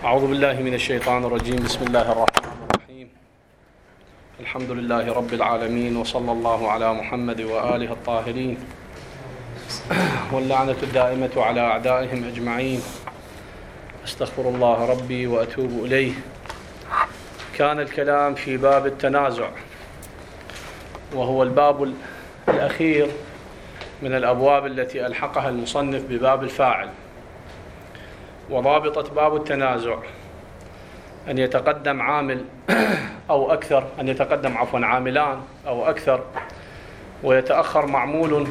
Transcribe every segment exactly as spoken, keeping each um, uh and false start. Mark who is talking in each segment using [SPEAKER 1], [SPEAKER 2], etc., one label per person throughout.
[SPEAKER 1] أعوذ بالله من الشيطان الرجيم. بسم الله الرحمن الرحيم. الحمد لله رب العالمين، وصلى الله على محمد وآله الطاهرين، واللعنة الدائمة على أعدائهم أجمعين. أستغفر الله ربي وأتوب إليه. كان الكلام في باب التنازع، وهو الباب الأخير من الأبواب التي ألحقها المصنف بباب الفاعل. وضابطة باب التنازع أن يتقدم عامل أو أكثر، أن يتقدم عفوا عاملان أو أكثر، ويتأخر معمول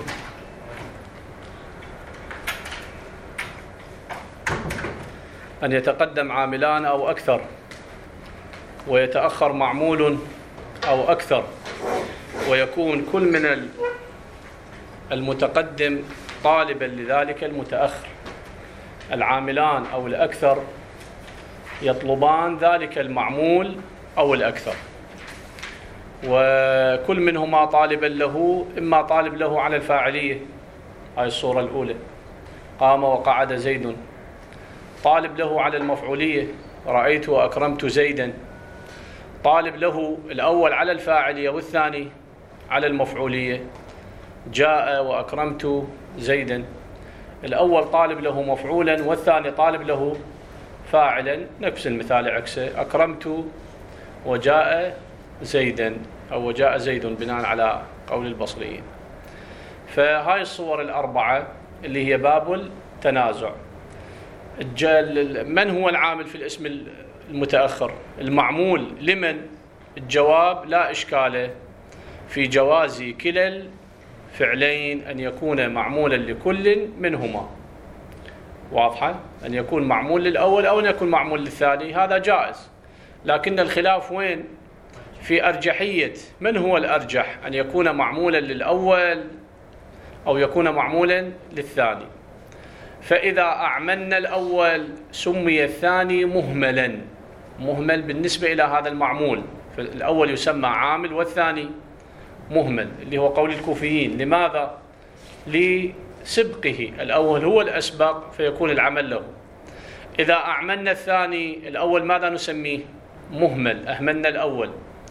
[SPEAKER 1] أن يتقدم عاملان أو أكثر ويتأخر معمول أو أكثر، ويكون كل من المتقدم طالبا لذلك المتأخر. العاملان أو الأكثر يطلبان ذلك المعمول أو الأكثر، وكل منهما طالبا له، إما طالب له على الفاعلية، هاي الصورة الأولى، قام وقعد زيد، طالب له على المفعولية، رأيت وأكرمت زيدا، طالب له الأول على الفاعلية والثاني على المفعولية، جاء وأكرمت زيدا. الأول طالب له مفعولا والثاني طالب له فاعلا، نفس المثال عكسه، أكرمت وجاء زيدا أو وجاء زيد بناء على قول البصريين. فهاي الصور الأربعة اللي هي باب التنازع. من هو العامل في الاسم المتأخر؟ المعمول لمن؟ الجواب لا إشكال في جواز كلا فعلين أن يكون معمولا لكل منهما. واضحة؟ أن يكون معمول للأول أو أن يكون معمول للثاني، هذا جائز. لكن الخلاف وين؟ في أرجحية من هو الأرجح، أن يكون معمولا للأول أو يكون معمولا للثاني. فإذا أعملنا الأول سمي الثاني مهملا، مهمل بالنسبة إلى هذا المعمول. فالأول يسمى عامل والثاني مهمل، اللي هو قول الكوفيين. لماذا؟ لسبقه، الأول هو الأسبق فيكون العمل له. إذا أعملنا الثاني الأول ماذا نسميه؟ مهمل، أهملنا الأول.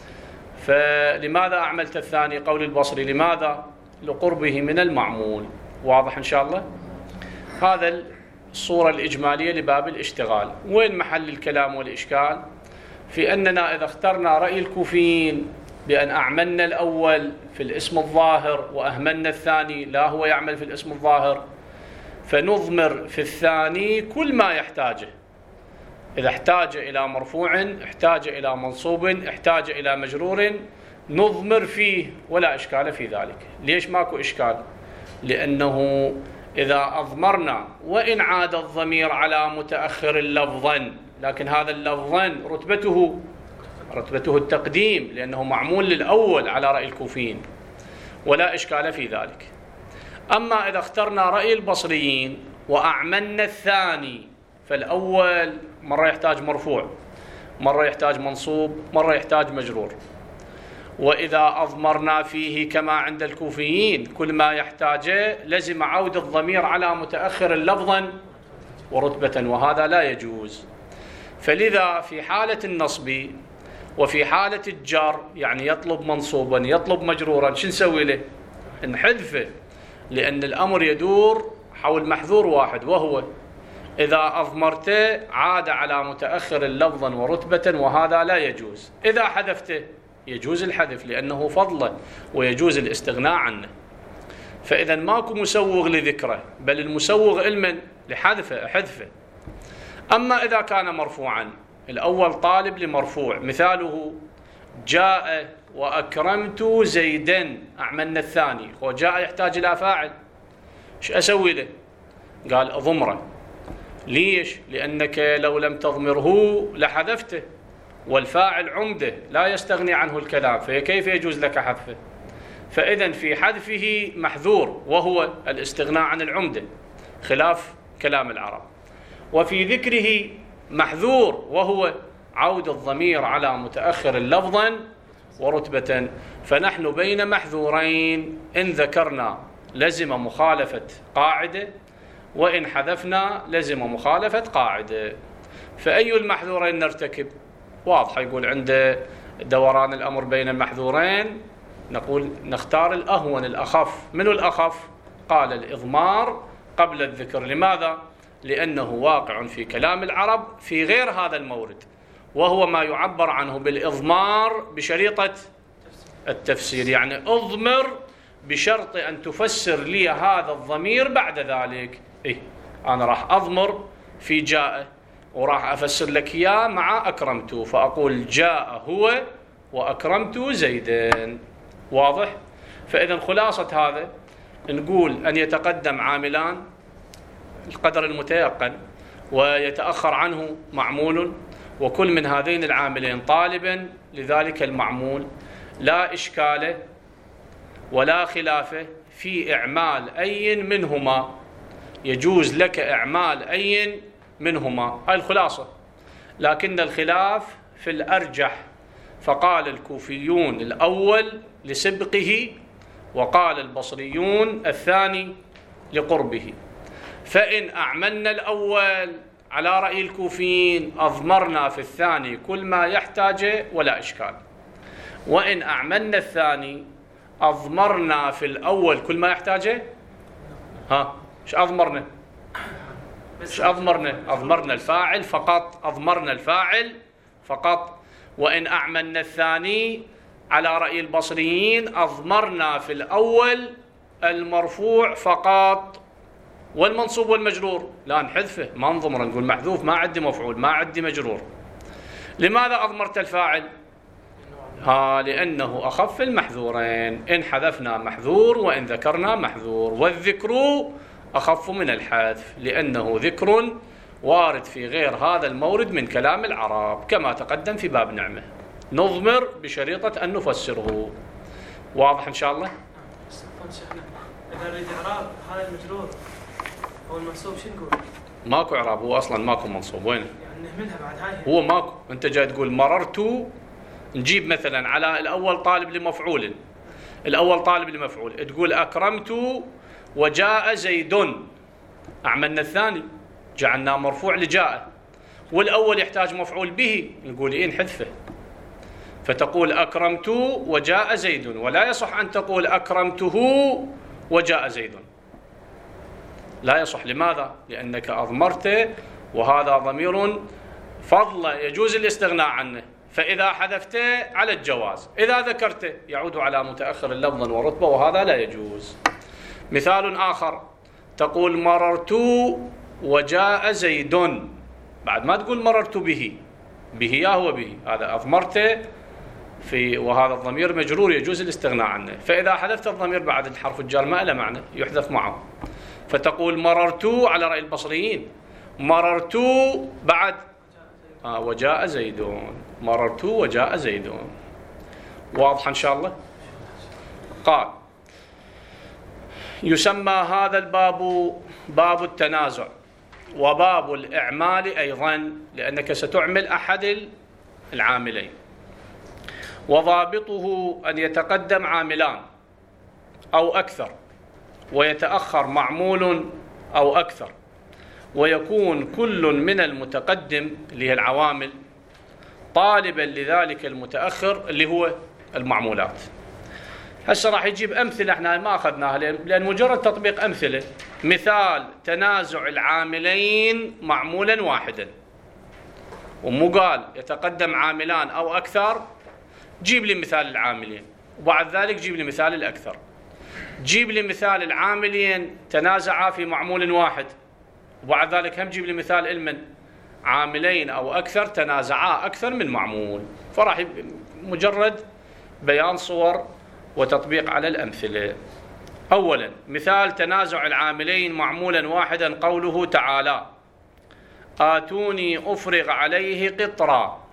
[SPEAKER 1] فلماذا أعملت الثاني؟ قول البصري لماذا؟ لقربه من المعمول. واضح إن شاء الله؟ هذا الصورة الإجمالية لباب الاشتغال. وين محل الكلام والإشكال؟ في أننا إذا اخترنا رأي الكوفيين بأن أعملنا الأول في الاسم الظاهر وأهملنا الثاني لا هو يعمل في الاسم الظاهر، فنضمر في الثاني كل ما يحتاجه. إذا احتاج إلى مرفوع، احتاج إلى منصوب، احتاج إلى مجرور، نضمر فيه ولا إشكال في ذلك. ليش ماكو إشكال؟ لأنه إذا أضمرنا وإن عاد الضمير على متأخر لفظا، لكن هذا اللفظا رتبته رتبته التقديم، لأنه معمول للأول على رأي الكوفيين، ولا إشكال في ذلك. أما إذا اخترنا رأي البصريين وأعملنا الثاني، فالأول مرة يحتاج مرفوع، مرة يحتاج منصوب، مرة يحتاج مجرور. وإذا أضمرنا فيه كما عند الكوفيين كل ما يحتاجه، لزم عود الضمير على متأخر لفظا ورتبة، وهذا لا يجوز. فلذا في حالة النصب وفي حالة الجر، يعني يطلب منصوبا يطلب مجرورا، شو نسوي له؟ نحذفه، لأن الأمر يدور حول محذور واحد، وهو إذا أضمرته عاد على متأخر لفظا ورتبة، وهذا لا يجوز. إذا حذفته يجوز الحذف لأنه فضله، ويجوز الاستغناء عنه. فإذا ماكو مسوغ لذكره، بل المسوغ علما لحذفه حذفه. أما إذا كان مرفوعا، الأول طالب لمرفوع، مثاله جاء وأكرمت زيدا، أعملنا الثاني، وجاء يحتاج إلى فاعل، ايش أسوي له؟ قال أضمره. ليش؟ لأنك لو لم تضمره لحذفته، والفاعل عمده لا يستغني عنه الكلام، فكيف يجوز لك حذفه؟ فإذا في حذفه محذور، وهو الاستغناء عن العمده، خلاف كلام العرب. وفي ذكره محذور، وهو عود الضمير على متأخر لفظا ورتبة. فنحن بين محذورين، إن ذكرنا لزم مخالفة قاعدة، وإن حذفنا لزم مخالفة قاعدة. فأي المحذورين نرتكب؟ واضح، يقول عند دوران الأمر بين المحذورين نقول نختار الأهون الأخف. منو الأخف؟ قال الإضمار قبل الذكر. لماذا؟ لأنه واقع في كلام العرب في غير هذا المورد، وهو ما يعبر عنه بالإضمار بشريطة التفسير، يعني أضمر بشرط أن تفسر لي هذا الضمير بعد ذلك. إيه؟ أنا راح أضمر في جاء وراح أفسر لك إياه مع أكرمت، فأقول جاء هو وأكرمت زيدا. واضح؟ فإذا خلاصة هذا نقول أن يتقدم عاملان القدر المتيقن ويتأخر عنه معمول، وكل من هذين العاملين طالبا لذلك المعمول، لا إشكال ولا خلاف في إعمال أي منهما، يجوز لك إعمال أي منهما. هاي الخلاصة. لكن الخلاف في الأرجح، فقال الكوفيون الأول لسبقه، وقال البصريون الثاني لقربه. فإن أعملنا الأول على رأي الكوفيين أضمرنا في الثاني كل ما يحتاجه ولا إشكال، وإن أعملنا الثاني أضمرنا في الأول كل ما يحتاجه. ها إيش أضمرنا؟ إيش أضمرنا؟ أضمرنا الفاعل فقط، أضمرنا الفاعل فقط. وإن أعملنا الثاني على رأي البصريين أضمرنا في الأول المرفوع فقط، والمنصوب والمجرور لا نحذفه، ما نضمر، نقول محذوف، ما عندي مفعول، ما عندي مجرور. لماذا أضمرت الفاعل؟ ها لأنه أخف المحذورين، إن حذفنا محذور وإن ذكرنا محذور، والذكر أخف من الحذف لأنه ذكر وارد في غير هذا المورد من كلام العرب كما تقدم في باب نعمة. نضمر بشريطة أن نفسره. واضح إن شاء الله؟
[SPEAKER 2] إذا نريد إعراب هذا المجرور أو المنصوب شو نقول؟
[SPEAKER 1] ماكو إعراب، هو أصلا ماكو منصوب. وين؟
[SPEAKER 2] يعني نهملها بعد هاي.
[SPEAKER 1] هو ماكو، أنت جاي تقول مررت، نجيب مثلا على الأول طالب لمفعول، الأول طالب لمفعول، تقول أكرمت وجاء زيد، أعملنا الثاني جعلناه مرفوع لجاء، والأول يحتاج مفعول به، نقول إيه نحذفه، فتقول أكرمت وجاء زيد، ولا يصح أن تقول أكرمته وجاء زيد، لا يصح. لماذا؟ لأنك أضمرته، وهذا ضمير فضل يجوز الاستغناء عنه، فإذا حذفته على الجواز، إذا ذكرته يعود على متأخر لفظا ورتبة، وهذا لا يجوز. مثال آخر، تقول مررت وجاء زيد، بعد ما تقول مررت به، به يا هو به، هذا أضمرته في، وهذا الضمير مجرور يجوز الاستغناء عنه، فإذا حذفت الضمير بعد الحرف الجار ما له معنى، يحذف معه، فتقول مررت على رأي البصريين، مررت بعد آه وجاء زيد، مررت وجاء زيد. واضح إن شاء الله؟ قال يسمى هذا الباب باب التنازع وباب الإعمال أيضا، لأنك ستعمل أحد العاملين، وضابطه أن يتقدم عاملان أو أكثر ويتأخر معمول أو أكثر، ويكون كل من المتقدم اللي هي العوامل طالبا لذلك المتأخر اللي هو المعمولات. هسه راح يجيب أمثلة احنا ما أخذناها لأن مجرد تطبيق أمثلة. مثال تنازع العاملين معمولا واحدا، ومو قال يتقدم عاملان أو أكثر، جيب لي مثال العاملين وبعد ذلك جيب لي مثال الأكثر. جيب لي مثال العاملين تنازعا في معمول واحد، وبعد ذلك هم جيب لي مثال المن عاملين أو أكثر تنازعا أكثر من معمول. فراح مجرد بيان صور وتطبيق على الأمثلة. أولا مثال تنازع العاملين معمولا واحدا، قوله تعالى آتوني أفرغ عليه قطرا،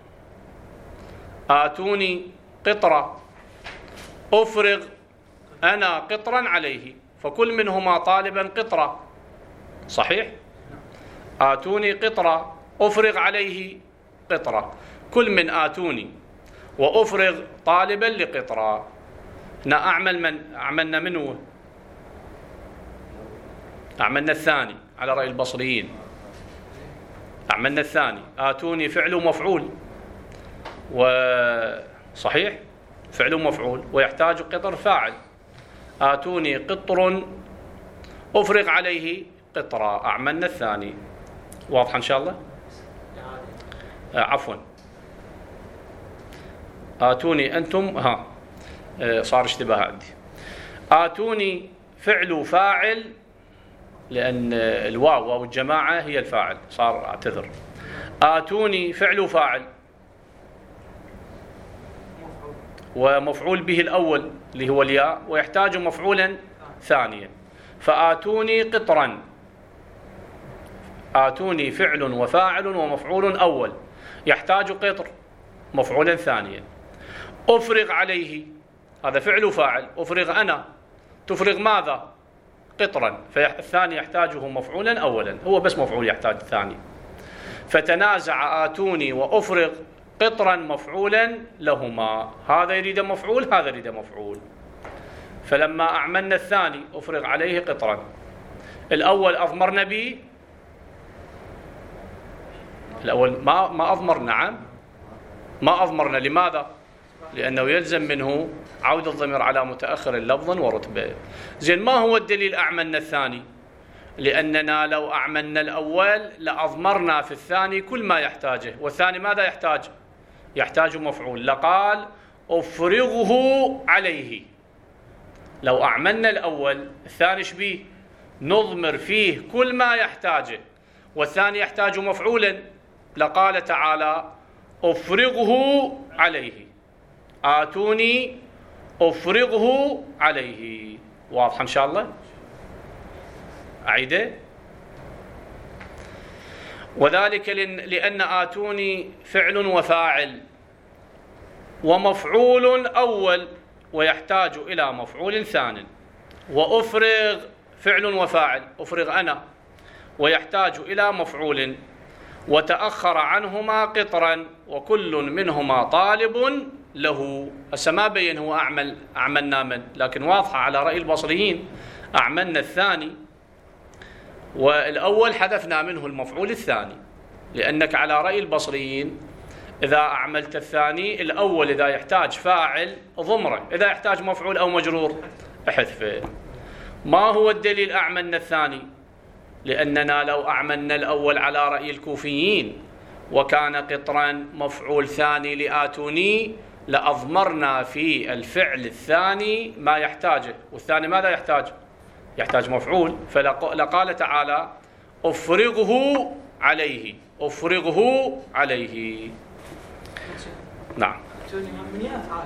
[SPEAKER 1] آتوني قطرة، أفرغ أنا قطرا عليه، فكل منهما طالبا قطرة، صحيح؟ آتوني قطرة، أفرغ عليه قطرة، كل من آتوني وأفرغ طالبا لقطرة. أعمل من أعملنا منه؟ أعملنا الثاني على رأي البصريين، أعملنا الثاني. آتوني فعل ومفعول، وصحيح فعل ومفعول ويحتاج قطر فاعل. آتوني قطر أفرغ عليه قطرة، أعملنا الثاني. واضح إن شاء الله؟ آه عفوا آتوني أنتم، ها آه صار اشتباه عندي. آتوني فعل فاعل، لأن الواو واو الجماعة هي الفاعل، صار أعتذر. آتوني فعل فاعل ومفعول به الأول اللي هو الياء، ويحتاج مفعولا ثانيا. فآتوني قطرا، آتوني فعل وفاعل ومفعول أول، يحتاج قطر مفعولا ثانيا. أفرغ عليه، هذا فعل وفاعل، أفرغ أنا، تفرغ ماذا؟ قطرا، فالثاني يحتاجه مفعولا أولا، هو بس مفعول يحتاج الثاني. فتنازع آتوني وأفرغ قطرا مفعولا لهما، هذا يريد مفعول هذا يريد مفعول. فلما أعملنا الثاني أفرغ عليه قطرا، الأول أضمرنا به، الأول ما ما أضمرنا، نعم ما أضمرنا. لماذا؟ لأنه يلزم منه عود الضمير على متأخر لفظا ورتبة. زين، ما هو الدليل أعملنا الثاني؟ لأننا لو أعملنا الأول لأضمرنا في الثاني كل ما يحتاجه، والثاني ماذا يحتاج؟ يحتاج مفعول، لقال أفرغه عليه. لو أعملنا الأول الثاني شبيه؟ نضمر فيه كل ما يحتاجه، والثاني يحتاج مفعولا، لقال تعالى أفرغه عليه. آتوني أفرغه عليه. واضح إن شاء الله؟ أعيده. وذلك لأن آتوني فعل وفاعل ومفعول أول، ويحتاج إلى مفعول ثان. وأفرغ فعل وفاعل، أفرغ أنا، ويحتاج إلى مفعول، وتأخر عنهما قطرا، وكل منهما طالب له. هسه ما بين هو أعمل أعملنا من، لكن واضحة على رأي البصريين أعملنا الثاني، والأول حذفنا منه المفعول الثاني، لأنك على رأي البصريين إذا أعملت الثاني الأول إذا يحتاج فاعل ضمره، إذا يحتاج مفعول أو مجرور احذفه. ما هو الدليل أعملنا الثاني؟ لأننا لو أعملنا الأول على رأي الكوفيين وكان قطرا مفعول ثاني لآتوني، لأضمرنا في الفعل الثاني ما يحتاجه، والثاني ماذا يحتاج؟ يحتاج مفعول. فلقال تعالى أفرغه عليه، أفرغه عليه. نعم.
[SPEAKER 2] من يا أفعال؟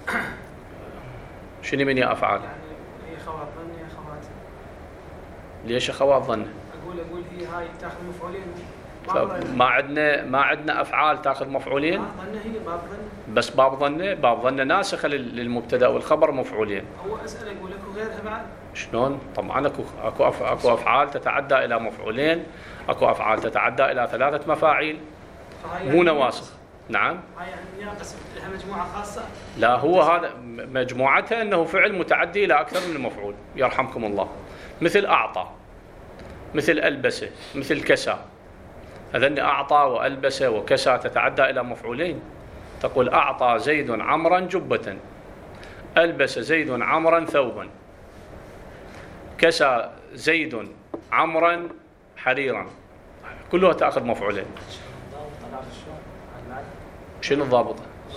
[SPEAKER 1] شنو من يا أفعال؟
[SPEAKER 2] يعني هي خوات ظن يا خوات.
[SPEAKER 1] ليش أخوات ظن؟
[SPEAKER 2] أقول أقول هي هاي تأخذ مفعولين.
[SPEAKER 1] ما عندنا ما عندنا أفعال تأخذ مفعولين.
[SPEAKER 2] ظن هي باب ظن.
[SPEAKER 1] بس باب ظن، باب ظن ناسخة للمبتدأ والخبر مفعولين.
[SPEAKER 2] هو أسأل أقول لك غيرها بعد. شلون؟
[SPEAKER 1] طبعا اكو اكو اكو افعال تتعدى الى مفعولين، اكو افعال تتعدى الى ثلاثه مفاعيل، مو نواسخ. نعم.
[SPEAKER 2] هاي يعني قسم لها مجموعه خاصه؟
[SPEAKER 1] لا، هو هذا مجموعتها انه فعل متعدي الى اكثر من مفعول، يرحمكم الله. مثل اعطى، مثل البس، مثل كسى. هذن اعطى والبس وكسى تتعدى الى مفعولين. تقول اعطى زيد عمرا جبة، البس زيد عمرا ثوبا، كسى زيد عمرا حريرا، كلها تأخذ مفعولين. شنو الضابط؟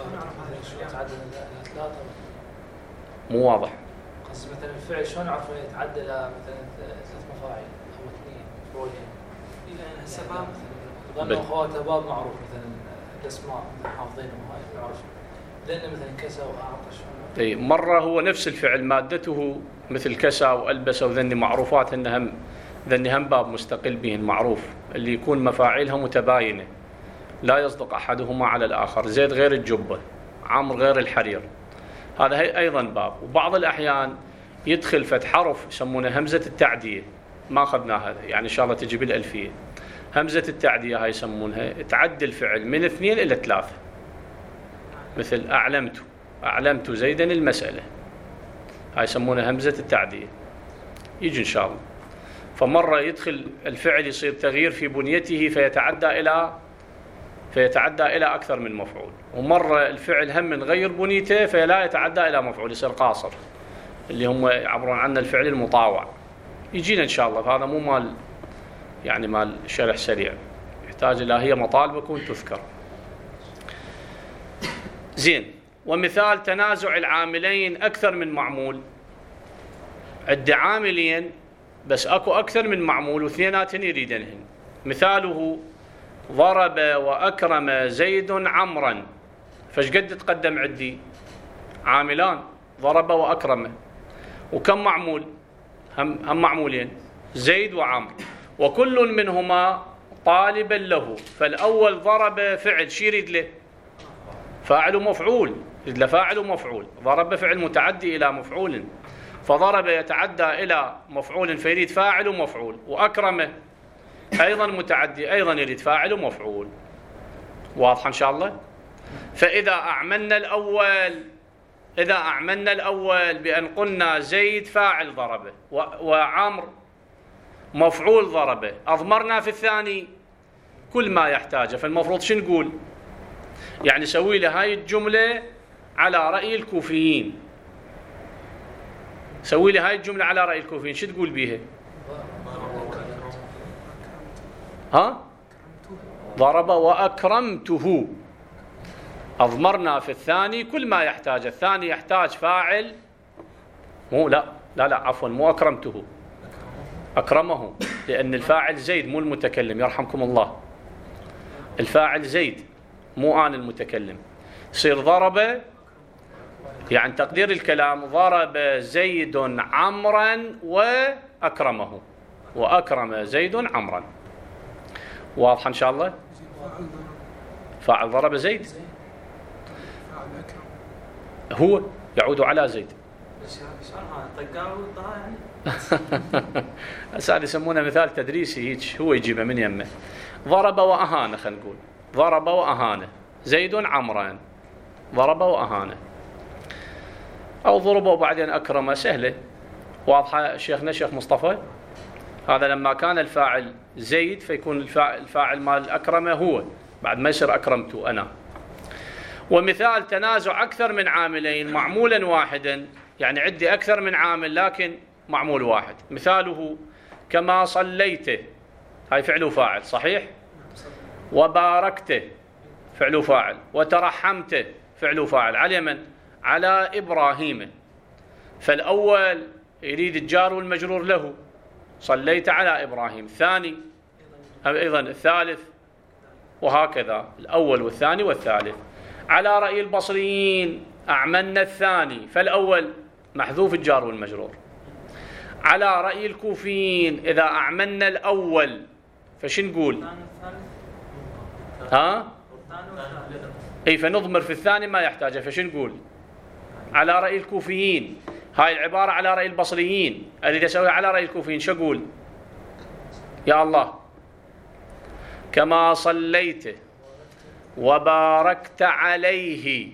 [SPEAKER 1] مو واضح.
[SPEAKER 3] قصدي مثلا الفعل شلون نعرف انه يتعدى الى مثلا ثلاث مفاعيل او اثنين مفعولين؟
[SPEAKER 2] الى السباب
[SPEAKER 3] لانه اخواته باب معروف، مثلا الاسماء حافظينهم هاي نعرف، لان مثلا كسى واعطى شلون؟
[SPEAKER 1] اي مره هو نفس الفعل مادته مثل كسى والبس وذني معروفات، ان هم ذني هم باب مستقل بهن معروف، اللي يكون مفاعيلها متباينه لا يصدق احدهما على الاخر. زيد غير الجبه، عمرو غير الحرير، هذا هي ايضا باب. وبعض الاحيان يدخل فتح حرف يسمونه همزه التعديه، ما اخذناها يعني ان شاء الله تجي بالالفيه. همزه التعديه هاي يسمونها تعدي الفعل من اثنين الى ثلاثه، مثل اعلمت، اعلمت زيدا المساله، هاي يسمونها همزه التعديه، يجي ان شاء الله. فمرة يدخل الفعل يصير تغيير في بنيته فيتعدى إلى فيتعدى إلى أكثر من مفعول، ومرة الفعل هم نغير بنيته فلا يتعدى إلى مفعول، يصير قاصر اللي هم يعبرون عنه الفعل المطاوع. يجينا إن شاء الله، فهذا مو مال يعني مال شرح سريع، يحتاج إلى هي مطالبكم تذكر. زين. ومثال تنازع العاملين أكثر من معمول، عد عاملين بس أكو أكثر من معمول واثنيناتهن يريدنهن. مثاله ضرب وأكرم زيد عمرا، فايش قد تقدم عندي؟ عاملان، ضرب وأكرم، وكم معمول؟ هم, هم معمولين، زيد وعمر، وكل منهما طالبا له. فالأول ضرب فعل، شي يريد له؟ فاعل ومفعول، يريد له فاعل ومفعول. ضرب فعل متعدي إلى مفعول، فضرب يتعدى إلى مفعول فيريد فاعل ومفعول. وأكرم أيضا متعدي، أيضا يريد فاعل ومفعول. واضح إن شاء الله؟ فإذا أعملنا الأول إذا أعملنا الأول بأن قلنا زيد فاعل ضربه وعمر مفعول ضربه، أضمرنا في الثاني كل ما يحتاجه، فالمفروض شو نقول؟ يعني سوي له هاي الجملة على رأي الكوفيين. سوي لي هاي الجملة على رأي الكوفيين، شو تقول بيها؟ ها؟ ضرب وأكرمته، أضمرنا في الثاني كل ما يحتاج. الثاني يحتاج فاعل، مو لا لا لا عفوا مو أكرمته، أكرمه، لأن الفاعل زيد مو المتكلم، يرحمكم الله. الفاعل زيد مو أنا المتكلم. يصير ضرب، يعني تقدير الكلام ضرب زيد عمرا وأكرمه، وأكرم زيد عمرا. واضح إن شاء الله؟ فاعل ضرب زيد هو يعود على زيد. هسه يسمونه مثال تدريسي هيك، هو يجيبه من يمه. ضرب وأهانه، خلينا نقول ضرب وأهانه زيد عمرا، ضرب وأهانه، أو ضربه وبعدين أكرمه، سهلة. واضحة شيخنا شيخ مصطفى؟ هذا لما كان الفاعل زيد فيكون الفاعل, الفاعل مال أكرمه هو، بعد ما يصير أكرمته أنا. ومثال تنازع أكثر من عاملين معمولا واحدا، يعني عندي أكثر من عامل لكن معمول واحد. مثاله كما صليته، هاي فعل وفاعل صحيح؟ وباركته فعل وفاعل، وترحمته فعل وفاعل. على من؟ على إبراهيم. فالأول يريد الجار والمجرور له، صليت على إبراهيم. الثاني أيضا، الثالث، وهكذا الأول والثاني والثالث. على رأي البصريين أعملنا الثاني، فالأول محذوف الجار والمجرور. على رأي الكوفيين إذا أعملنا الأول فش نقول؟ ها؟ أي فنضمر في الثاني ما يحتاجه، فش نقول؟ على رأي الكوفيين. هاي العبارة على رأي البصريين، أريد أسويها على رأي الكوفيين، شو أقول؟ يا الله كما صليت وباركت عليه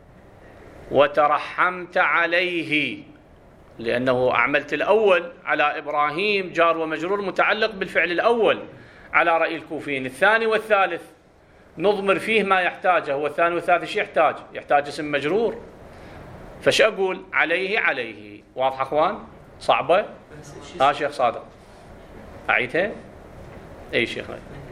[SPEAKER 1] وترحمت عليه، لأنه أعملت الأول على إبراهيم جار ومجرور متعلق بالفعل الأول على رأي الكوفيين. الثاني والثالث نضمر فيه ما يحتاجه، هو الثاني والثالث ايش يحتاج؟ يحتاج اسم مجرور، فش أقول؟ عليه عليه. واضح أخوان؟ صعبة؟ ها شيخ صادق أعيدها؟ أي شيخ.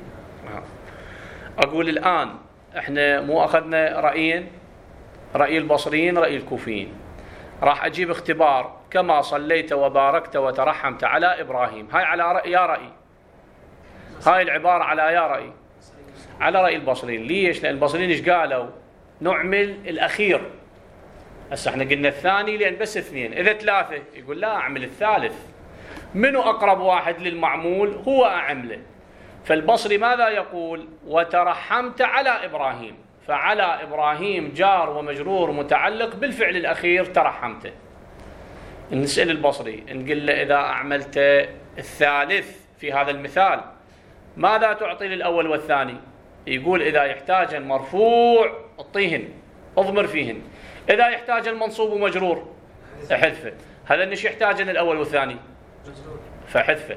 [SPEAKER 1] أقول الآن إحنا مو أخذنا رأيين، رأي البصريين رأي الكوفيين، راح أجيب اختبار كما صليت وباركت وترحمت على إبراهيم. هاي على رأي يا رأي، هاي العبارة على يا رأي، على رأي البصريين. ليش؟ لأن البصريين إيش قالوا؟ نعمل الأخير. هسه احنا قلنا الثاني لأن بس اثنين، إذا ثلاثة يقول لا أعمل الثالث. منو أقرب واحد للمعمول؟ هو أعمله. فالبصري ماذا يقول؟ وترحمت على إبراهيم، فعلى إبراهيم جار ومجرور متعلق بالفعل الأخير ترحمته. نسأل البصري نقول له إذا أعملت الثالث في هذا المثال ماذا تعطي للأول والثاني؟ يقول إذا يحتاج المرفوع اعطيهن، اضمر فيهن. إذا يحتاج المنصوب ومجرور احذفه. هذا النش يحتاج الأول والثاني فحذفه.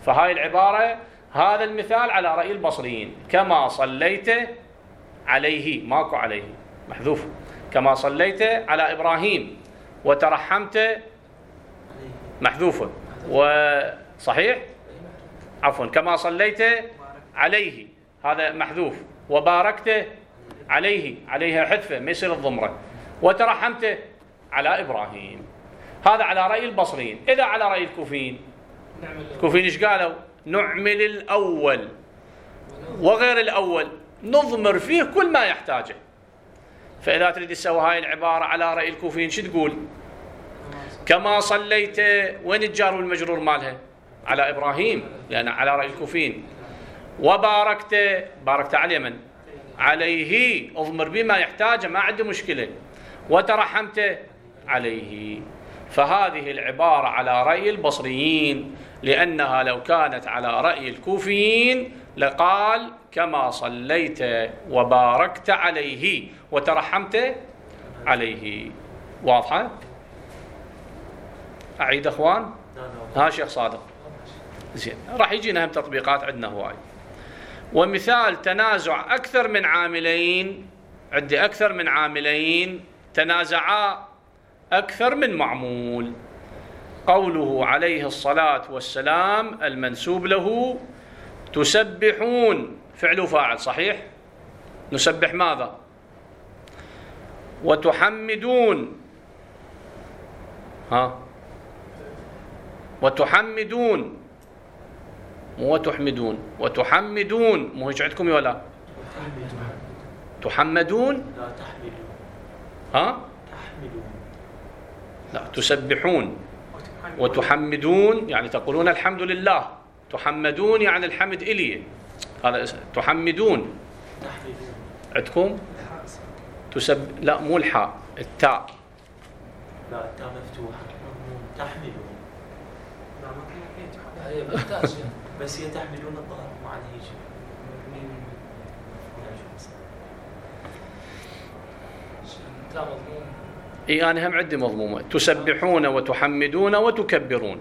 [SPEAKER 1] فهاي العبارة هذا المثال على رأي البصريين. كما صليت عليه، ماكو عليه، محذوف. كما صليت على إبراهيم وترحمت، محذوفة. وصحيح عفوا كما صليت عليه هذا محذوف، وباركت عليه، عليها حذفة ما يصير الضمرة، وترحمت على إبراهيم. هذا على رأي البصريين. إذا على رأي الكوفيين، الكوفيين إيش قالوا؟ نعمل الأول وغير الأول، نضمر فيه كل ما يحتاجه. فإذا تريد تسوي هاي العبارة على رأي الكوفيين شو تقول؟ كما صليت، وين الجار والمجرور مالها؟ على إبراهيم، لأن على رأي الكوفيين. وباركت، باركت على اليمن، عليه اضمر بما يحتاجه، ما عنده مشكلة. وترحمت عليه. فهذه العبارة على رأي البصريين، لأنها لو كانت على رأي الكوفيين لقال كما صليت وباركت عليه وترحمت عليه. واضحة؟ أعيد أخوان؟ ها شيخ صادق. زين، راح يجينا هم تطبيقات عندنا هواي. ومثال تنازع أكثر من عاملين، عندي أكثر من عاملين تنازعا أكثر من معمول. قوله عليه الصلاة والسلام المنسوب له تسبحون، فعل وفاعل صحيح؟ نسبح ماذا؟ وتحمدون، ها وتحمدون، مو وتحمدون، وتحمدون، مو هيك عندكم ولا؟ تحمدون؟
[SPEAKER 2] لا تحمدون.
[SPEAKER 1] ها؟
[SPEAKER 2] تحمدون.
[SPEAKER 1] لا، تسبحون وتحمدون يعني تقولون الحمد لله، تحمدون يعني الحمد إلي، هذا تحمدون.
[SPEAKER 2] تحمدون
[SPEAKER 1] عندكم؟ تسب لا مو الحاء، التاء.
[SPEAKER 2] لا التاء مفتوحة. تحمدون. لا ما كان
[SPEAKER 3] هي بالتاء
[SPEAKER 2] بس هي تحملون الظهر مع الهيج.
[SPEAKER 1] اي انا هم عندي مضمومه، تسبحون وتحمدون وتكبرون.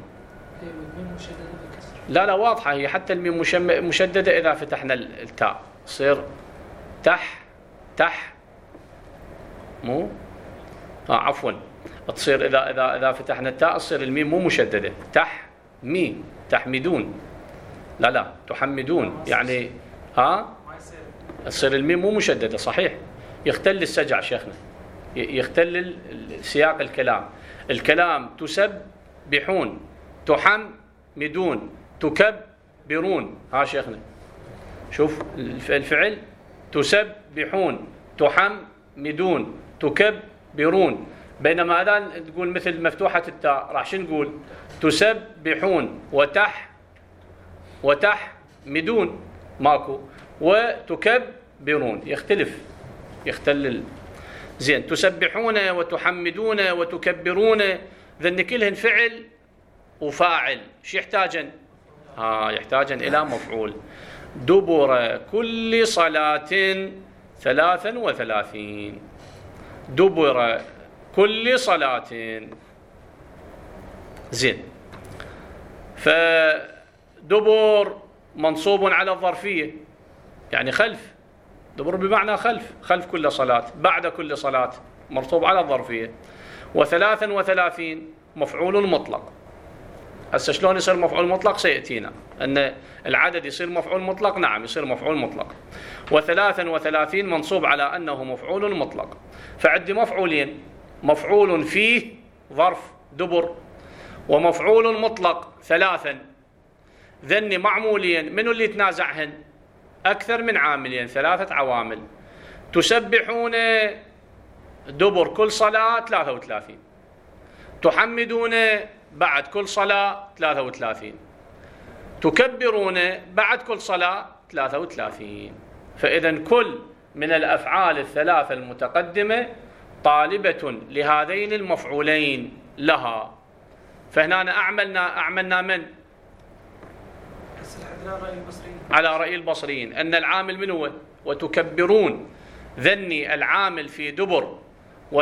[SPEAKER 1] لا لا واضحه هي، حتى الميم مشدده اذا فتحنا التاء تصير تح تح مو اه عفوا تصير اذا اذا اذا فتحنا التاء تصير الميم مو مشدده، تح مي تحمدون. لا لا تحمدون يعني ها تصير الميم مو مشدده صحيح، يختل السجع شيخنا، يختل سياق الكلام. الكلام تسبحون، تحمدون، تكبرون. ها شيخنا شوف الفعل تسبحون، تحمدون، تكبرون. بينما هذا تقول مثل مفتوحة التاء راح شو نقول؟ تسبحون وتح وتحمدون ماكو، وتكبرون يختلف، يختلل. زين، تسبحون وتحمدون وتكبرون ذن كلهن فعل وفاعل، شو يحتاجن؟ ها يحتاجن إلى مفعول. دبر كل صلاة ثلاثا وثلاثين، دبر كل صلاة. زين، فدبر منصوب على الظرفية يعني خلف، دبر بمعنى خلف، خلف كل صلاة، بعد كل صلاة، مرصوب على الظرفية. وثلاثا وثلاثين مفعول مطلق. هسه شلون يصير مفعول مطلق سيأتينا، أن العدد يصير مفعول مطلق، نعم يصير مفعول مطلق. وثلاثا وثلاثين منصوب على أنه مفعول مطلق. فعندي مفعولين، مفعول فيه ظرف دبر، ومفعول مطلق ثلاثا. ذني معمولين، منو اللي يتنازعهن؟ أكثر من عاملين، ثلاثة عوامل. تسبحون دبر كل صلاة ثلاثة وثلاثين، تحمدون بعد كل صلاة ثلاثة وثلاثين، تكبرون بعد كل صلاة ثلاثة وثلاثين. فإذا كل من الأفعال الثلاثة المتقدمة طالبة لهذين المفعولين لها. فهنا أعملنا أعملنا من؟ على رأي البصريين أن العامل من هو؟ وتكبرون. ذني العامل في دبر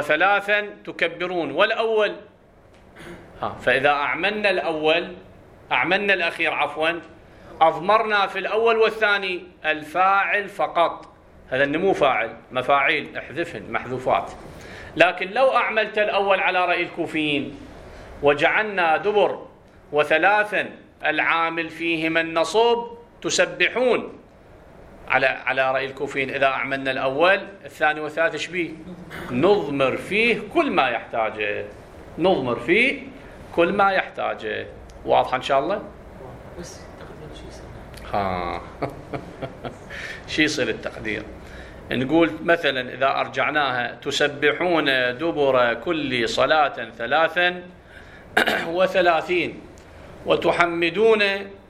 [SPEAKER 1] وثلاثا تكبرون، والأول ها. فإذا أعملنا الأول أعملنا الأخير عفوا، أضمرنا في الأول والثاني الفاعل فقط، هذا النمو فاعل، مفاعيل احذفهن محذوفات. لكن لو أعملت الأول على رأي الكوفيين وجعلنا دبر وثلاثا العامل فيهما النصب تسبحون على على رأي الكوفيين، إذا أعملنا الأول الثاني والثالث إيش بيه؟ نضمر فيه كل ما يحتاجه، نضمر فيه كل ما يحتاجه. واضح إن شاء الله؟
[SPEAKER 3] بس تقدير شو يصير؟
[SPEAKER 1] ها شو يصير التقدير؟ نقول مثلا إذا أرجعناها تسبحون دبر كل صلاة ثلاثا وثلاثين وتحمدون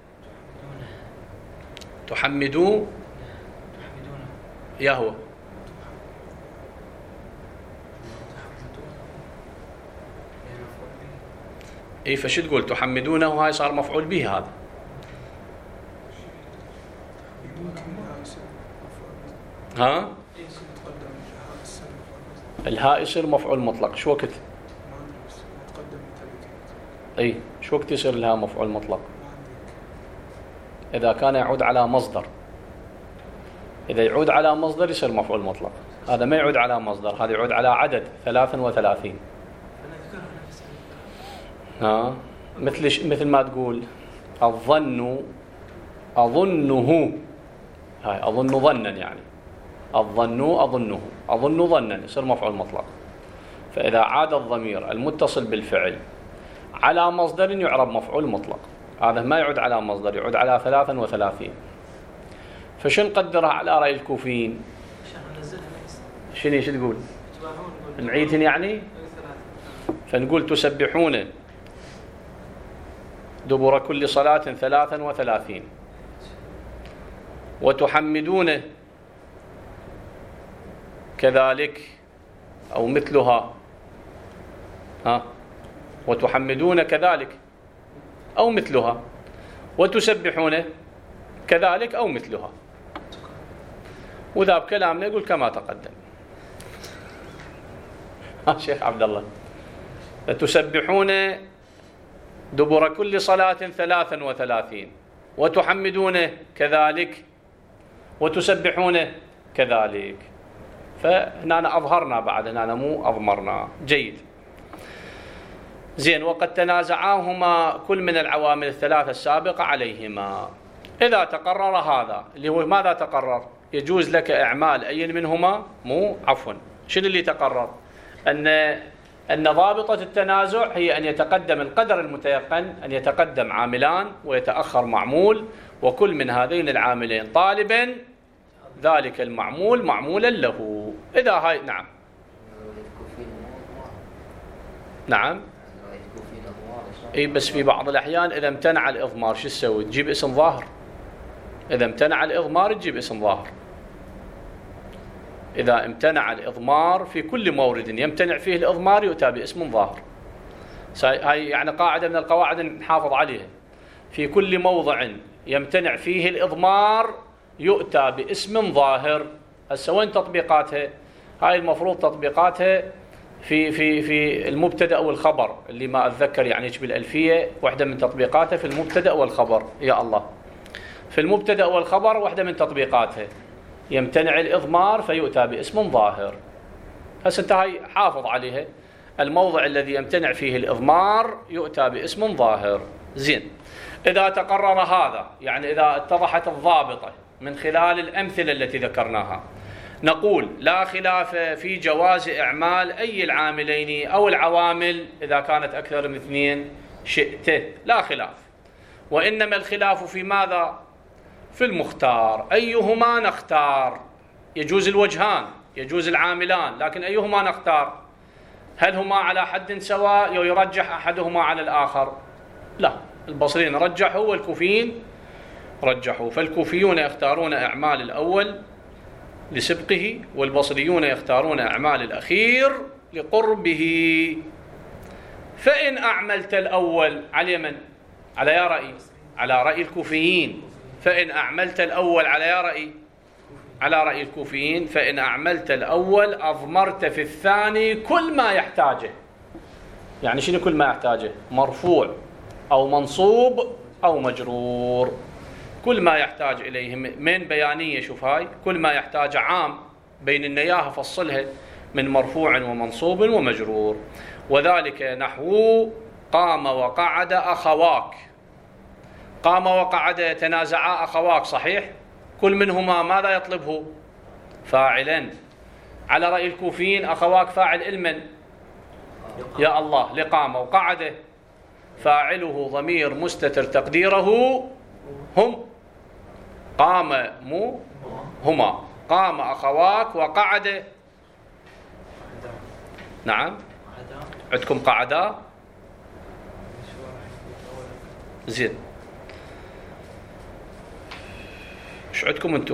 [SPEAKER 1] تحمدون يا هو اي فش تقول تحمدونه؟ هاي صار مفعول به هذا. ها الهاء يصير مفعول مطلق شو وقت؟ اي شو وقت يصير الهاء مفعول مطلق؟ اذا كان يعود على مصدر، اذا يعود على مصدر يصير مفعول مطلق. هذا ما يعود على مصدر، هذا يعود على عدد ثلاثة وثلاثين. ها مثل مثل ما تقول الظن اظنه، هاي اظن ظنا، يعني الظن اظنه، اظن ظنا يصير مفعول مطلق. فاذا عاد الضمير المتصل بالفعل على مصدر يعرب مفعول مطلق، هذا ما يعود على مصدر، يعود على ثلاثة وثلاثين. فشو نقدرها على رأي الكوفيين؟ شنو شو تقول؟ نعيدهن يعني؟ فنقول تسبحون دبر كل صلاة ثلاثا وثلاثين وتحمدون كذلك أو مثلها، ها وتحمدون كذلك أو مثلها، وتسبحون كذلك أو مثلها. وذا بكلامنا يقول كما تقدم. ها شيخ عبد الله، تسبحون دبر كل صلاة ثلاثا وثلاثين وتحمدون كذلك وتسبحون كذلك. فهنا أظهرنا بعد، هنا مو أضمرنا. جيد زين. وقد تنازعاهما كل من العوامل الثلاثة السابقة عليهما. إذا تقرر هذا اللي هو ماذا تقرر؟ يجوز لك إعمال أي منهما، مو عفوا شنو اللي تقرر؟ أن أن ضابطة التنازع هي أن يتقدم القدر المتيقن، أن يتقدم عاملان ويتأخر معمول، وكل من هذين العاملين طالبا ذلك المعمول معمولا له. إذا هاي نعم نعم اي بس في بعض الأحيان إذا امتنع الإضمار شو تسوي؟ تجيب اسم ظاهر. إذا امتنع الإضمار تجيب اسم ظاهر. إذا امتنع الإضمار في كل مورد يمتنع فيه الإضمار يؤتى باسم ظاهر. هاي يعني قاعدة من القواعد نحافظ عليها. في كل موضع يمتنع فيه الإضمار يؤتى باسم ظاهر. هسه وين تطبيقاتها؟ هاي المفروض تطبيقاتها في في في المبتدأ والخبر، اللي ما أتذكر يعني ايش بالألفية، واحدة من تطبيقاتها في المبتدأ والخبر. يا الله، في المبتدأ والخبر واحدة من تطبيقاتها يمتنع الإضمار فيؤتى باسم ظاهر. هسه انت هاي حافظ عليها، الموضع الذي يمتنع فيه الإضمار يؤتى باسم ظاهر. زين. إذا تقرر هذا، يعني إذا اتضحت الضابطة من خلال الأمثلة التي ذكرناها، نقول لا خلاف في جواز إعمال أي العاملين أو العوامل إذا كانت أكثر من اثنين شئت، لا خلاف. وإنما الخلاف في ماذا؟ في المختار، أيهما نختار. يجوز الوجهان، يجوز العاملان، لكن أيهما نختار؟ هل هما على حد سواء أو يرجح أحدهما على الآخر؟ لا، البصريين رجحوا والكوفيين رجحوا. فالكوفيون يختارون إعمال الأول لسبقه، والبصريون يختارون أعمال الأخير لقربه. فإن أعملت الأول على من؟ على يا رأي؟ على رأي الكوفيين. فإن أعملت الأول على يا رأي؟ على رأي الكوفيين. فإن أعملت الأول أضمرت في الثاني كل ما يحتاجه. يعني شنو كل ما يحتاجه؟ مرفوع أو منصوب أو مجرور. كل ما يحتاج إليه من بيانية، شوف هاي كل ما يحتاج عام بين إياها فصلها من مرفوع ومنصوب ومجرور. وذلك نحو قام وقعد أخواك. قام وقعد تنازعا أخواك، صحيح؟ كل منهما ماذا يطلبه؟ فاعلا. على رأي الكوفيين أخواك فاعل المن؟ يا الله. لقام وقعد فاعله ضمير مستتر تقديره هم. قام مو هما. قام أخواك وقعد. نعم عندكم قعدا. زين ايش عندكم انتم؟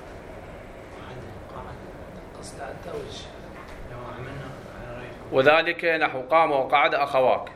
[SPEAKER 1] وذلك نحو قام وقعد أخواك.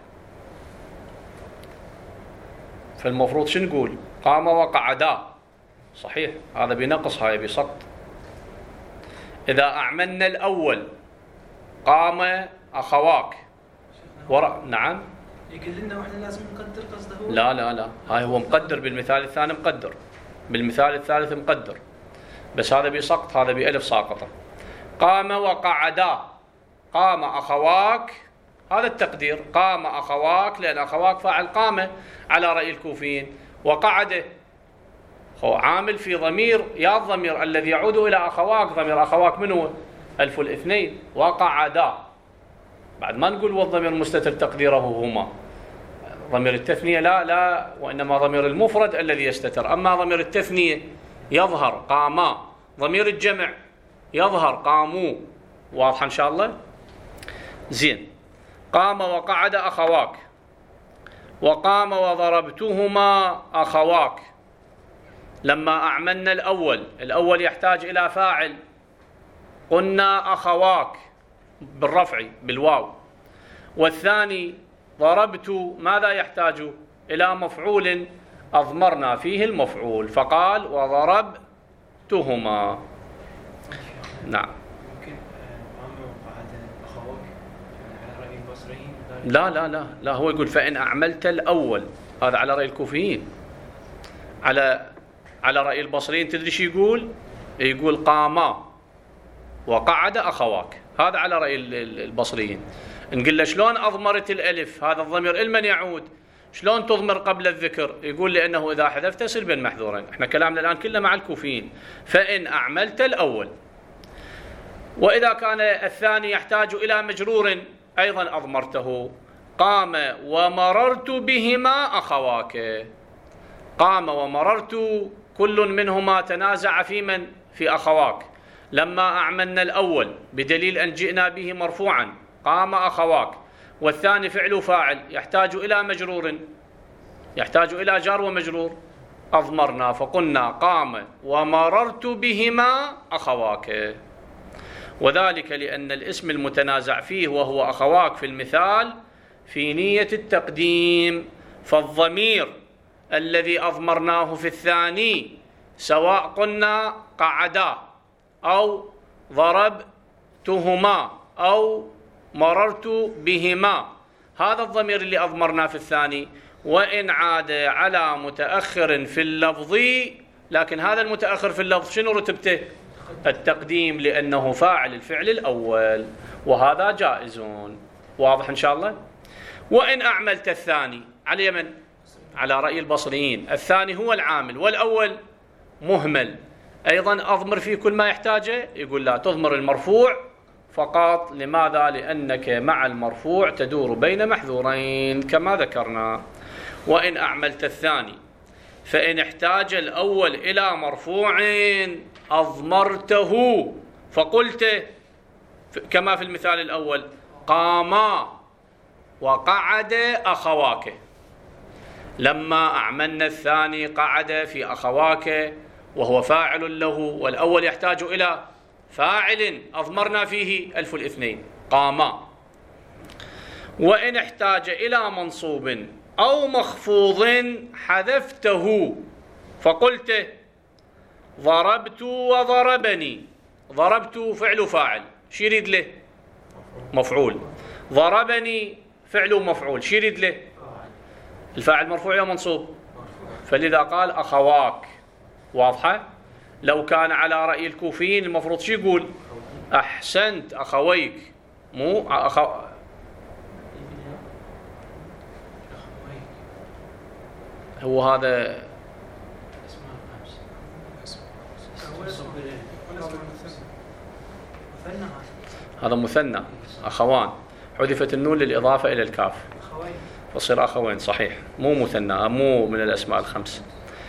[SPEAKER 1] فالمفروض شو نقول؟ قام وقعدا، صحيح. هذا بنقص، هاي بسقط. إذا أعملنا الأول قام أخواك ورا. نعم
[SPEAKER 2] يقول لنا واحنا لازم نقدر قصده هو.
[SPEAKER 1] لا لا لا، هاي هو مقدر بالمثال الثاني، مقدر بالمثال الثالث مقدر، بس هذا بسقط، هذا بألف ساقطة. قام وقعدا. قام أخواك، هذا التقدير. قام أخواك لأن أخواك فاعل قام على رأي الكوفيين. وقعد هو عامل في ضمير، يا الضمير الذي يعود إلى أخواك. ضمير أخواك من هو؟ ألف الاثنين. وقعدا بعد ما نقول والضمير مستتر تقديره هما. ضمير التثنية لا لا، وإنما ضمير المفرد الذي يستتر. أما ضمير التثنية يظهر قاما، ضمير الجمع يظهر قاموا. واضح إن شاء الله؟ زين. قام وقعد أخواك. وقام وضربتهما أخواك. لما أعملنا الأول، الأول يحتاج إلى فاعل، قلنا أخواك بالرفع بالواو. والثاني ضربت ماذا يحتاج؟ إلى مفعول أضمرنا فيه المفعول، فقال وضربتهما. نعم. لا لا لا لا، هو يقول فإن أعملت الأول، هذا على رأي الكوفيين. على على رأي البصريين تدري شو يقول؟ يقول قاما وقعد أخواك. هذا على رأي البصريين. نقول له شلون أضمرت الألف؟ هذا الضمير المن يعود، شلون تضمر قبل الذكر؟ يقول لأنه إذا حذفت سلبا محذورا. احنا كلامنا الآن كله مع الكوفيين. فإن أعملت الأول. وإذا كان الثاني يحتاج إلى مجرور أيضا أضمرته. قام ومررت بهما أخواك. قام ومررت كل منهما تنازع في من؟ في أخواك. لما أعملنا الأول بدليل أن جئنا به مرفوعا قام أخواك، والثاني فعل فاعل يحتاج إلى مجرور، يحتاج إلى جار ومجرور، أضمرنا فقلنا قام ومررت بهما أخواك. وذلك لأن الاسم المتنازع فيه وهو أخواك في المثال في نية التقديم، فالضمير الذي أضمرناه في الثاني سواء قلنا قعدا أو ضربتهما أو مررت بهما، هذا الضمير اللي أضمرنا في الثاني، وإن عاد على متأخر في اللفظ، لكن هذا المتأخر في اللفظ شنو رتبته؟ التقديم، لأنه فاعل الفعل الأول، وهذا جائزون. واضح إن شاء الله؟ وإن أعملت الثاني على يمن على رأي البصريين، الثاني هو العامل والأول مهمل، أيضا أضمر فيه كل ما يحتاجه؟ يقول لا، تضمر المرفوع فقط. لماذا؟ لأنك مع المرفوع تدور بين محذورين كما ذكرنا. وإن أعملت الثاني فإن احتاج الأول إلى مرفوع أضمرته، فقلت كما في المثال الأول قاما وقعد أخواك. لما أعملنا الثاني قعد في أخواك وهو فاعل له، والأول يحتاج إلى فاعل أضمرنا فيه ألف الاثنين قاما. وإن احتاج إلى منصوب أو مخفوض حذفته، فقلت ضربت وضربني. ضربت فعل فاعل، شو يريد له؟ مفعول. ضربني فعل مفعول، شو يريد له؟ الفاعل مرفوع يا منصوب؟ فلذا قال أخواك. واضحة؟ لو كان على رأي الكوفيين المفروض شو يقول؟ أحسنت أخويك، مو أخو... هو هذا هذا مثنى أخوان، حذفت النون للإضافة إلى الكاف فصير أخوين. صحيح، مو مثنى، مو من الأسماء الخمس.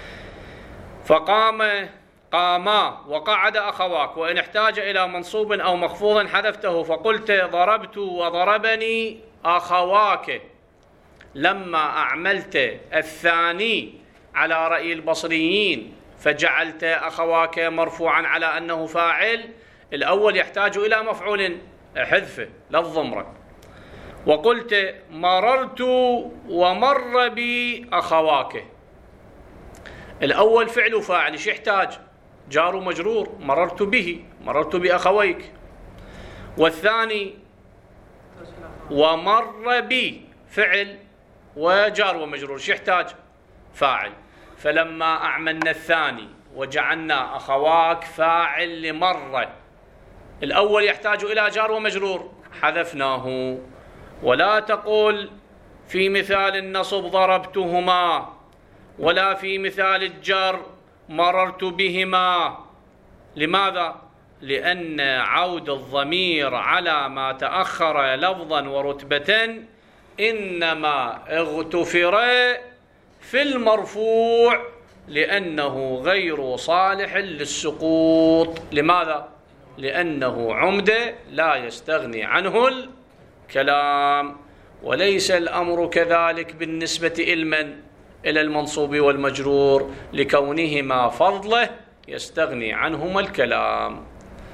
[SPEAKER 1] فقام قاما وقعد أخواك، وإن احتاج إلى منصوب أو مخفوض حذفته، فقلت ضربت وضربني أخواك. لما أعملت الثاني على رأي البصريين فجعلت أخواك مرفوعا على أنه فاعل، الأول يحتاج إلى مفعول حذفه للضمرة. وقلت مررت ومر بي أخواك، الأول فعل فاعل، ايش يحتاج؟ جار ومجرور، مررت به، مررت بأخويك. والثاني ومر بي فعل وجار ومجرور، ايش يحتاج؟ فاعل. فلما أعملنا الثاني وجعلنا أخواك فاعل لمرة، الأول يحتاج إلى جار ومجرور حذفناه. ولا تقول في مثال النصب ضربتهما، ولا في مثال الجر مررت بهما. لماذا؟ لأن عود الضمير على ما تأخر لفظا ورتبة إنما اغتفر في المرفوع لأنه غير صالح للسقوط. لماذا؟ لأنه عمدة لا يستغني عنه الكلام. وليس الأمر كذلك بالنسبة إلمن إلى المنصوب والمجرور، لكونهما فضله يستغني عنهما الكلام.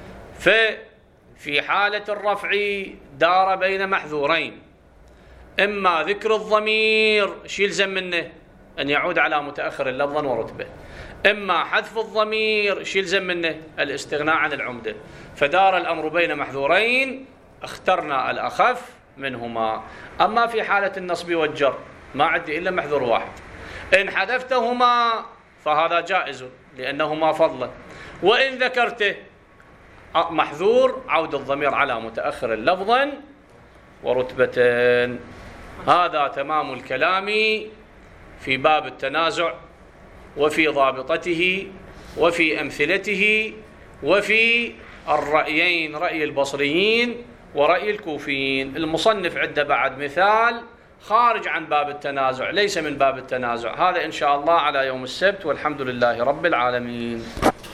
[SPEAKER 1] ففي حالة الرفع دار بين محذورين، إما ذكر الضمير شي يلزم منه أن يعود على متأخر لفظا ورتبة، إما حذف الضمير شي يلزم منه الاستغناء عن العمدة. فدار الأمر بين محذورين، اخترنا الأخف منهما. أما في حالة النصب والجر ما عندي إلا محذور واحد، إن حذفتهما فهذا جائز لأنهما فضلا، وإن ذكرته محذور عود الضمير على متأخر لفظا ورتبة. هذا تمام الكلام في باب التنازع وفي ضابطته وفي أمثلته وفي الرأيين، رأي البصريين ورأي الكوفيين. المصنف عنده بعد مثال خارج عن باب التنازع، ليس من باب التنازع. هذا إن شاء الله على يوم السبت، والحمد لله رب العالمين.